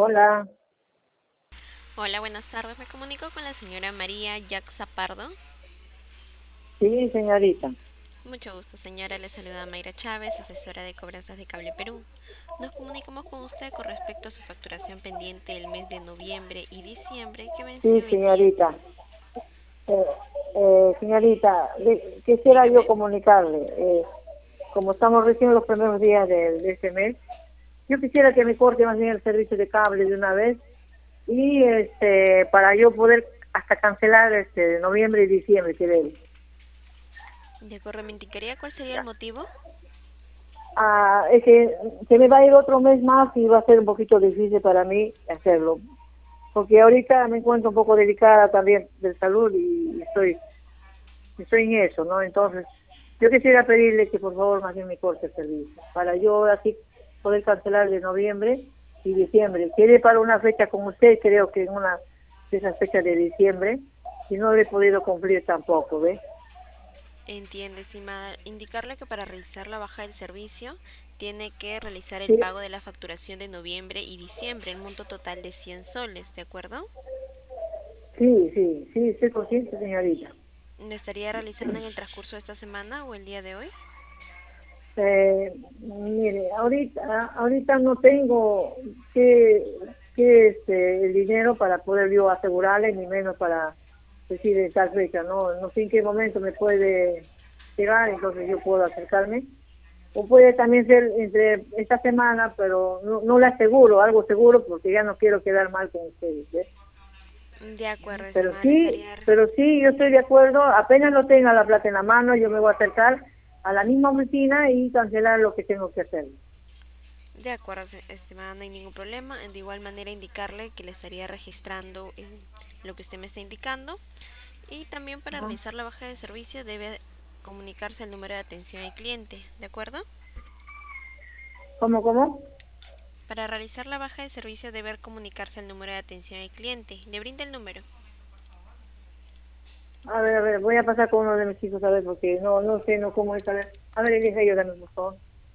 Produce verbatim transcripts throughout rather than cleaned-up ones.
Hola, Hola, buenas tardes. Me comunico con la señora María Yaxa Pardo. sí, señorita. Mucho gusto, señora. Le saluda Mayra Chávez, asesora de cobranzas de Cable Perú. Nos comunicamos con usted con respecto a su facturación pendiente el mes de noviembre y diciembre que Sí, venció el día de señorita. hoy. Eh, eh, señorita, le- quisiera yo Dígame. comunicarle, eh, como estamos recién los primeros días de, de este mes, yo quisiera que me corte más bien el servicio de cable de una vez y este para yo poder hasta cancelar este noviembre y diciembre que debe. De acuerdo, ¿me indicaría cuál sería el motivo? Ah, es que se me va a ir otro mes más y va a ser un poquito difícil para mí hacerlo, porque ahorita me encuentro un poco delicada también de salud y estoy estoy en eso, ¿no? Entonces, yo quisiera pedirle que por favor más bien me corte el servicio, para yo así poder cancelar de noviembre y diciembre. Quiere para una fecha con usted, creo que en una de esas fechas de diciembre, y no le he podido cumplir tampoco, ¿ve? Entiende, estimada. Indicarle que para realizar la baja del servicio tiene que realizar el Sí, pago de la facturación de noviembre y diciembre, el monto total de cien soles, ¿de acuerdo? sí, sí, sí, estoy consciente, señorita. ¿Lo estaría realizando en el transcurso de esta semana o el día de hoy? Eh, mire, ahorita, ahorita no tengo que, que este, el dinero para poder yo asegurarle, ni menos para decir en tal fecha, no, no sé en qué momento me puede llegar, entonces yo puedo acercarme. O puede también ser entre esta semana, pero no, no le aseguro, algo seguro, porque ya no quiero quedar mal con ustedes, ¿ves? De acuerdo, Pero estimada, le sí, estaría... pero sí, yo estoy de acuerdo, apenas no tenga la plata en la mano, yo me voy a acercar a la misma oficina y cancelar lo que tengo que hacer. De acuerdo, se- estimada, no hay ningún problema. De igual manera indicarle que le estaría registrando eh, lo que usted me está indicando. Y también para Ajá. realizar la baja de servicio debe comunicarse al número de atención al cliente, ¿de acuerdo? ¿Cómo, cómo? Para realizar la baja de servicio debe comunicarse al número de atención al cliente. Le brinda el número. A ver, a ver, voy a pasar con uno de mis hijos a ver, porque no, no sé, no cómo es, a ver. A ver, Elisa, ayúdame, por favor.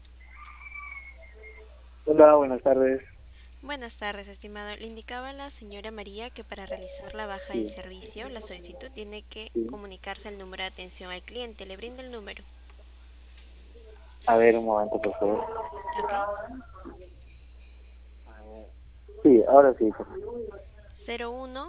Hola, buenas tardes. Buenas tardes, estimado. Le indicaba a la señora María que para realizar la baja del Sí, servicio, la solicitud tiene que sí. comunicarse al número de atención al cliente. Le brinda el número. A ver, un momento, por favor. ¿Ok? Sí, ahora sí. cero uno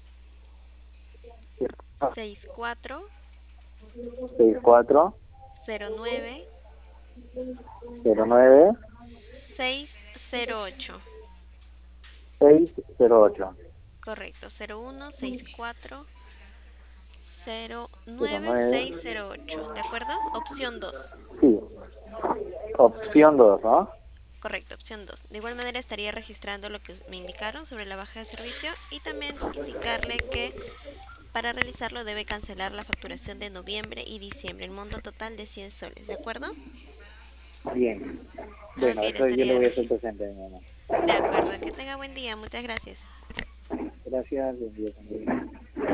seis cuatro Seis cuatro cero nueve cero nueve seis cero ocho. seis cero ocho Correcto, cero uno seis cuatro cero cero nueve nueve. seis cero ocho. ¿De acuerdo? Opción dos. Sí, opción dos, ¿no? Correcto, opción dos. De igual manera estaría registrando lo que me indicaron sobre la baja de servicio y también indicarle que para realizarlo debe cancelar la facturación de noviembre y diciembre, el monto total de cien soles. ¿De acuerdo? Bien. Ok, Bueno, le eso yo le estaría voy a hacer registrando. presente, mi mamá. De acuerdo, que tenga buen día. Muchas gracias. Gracias, buen día también.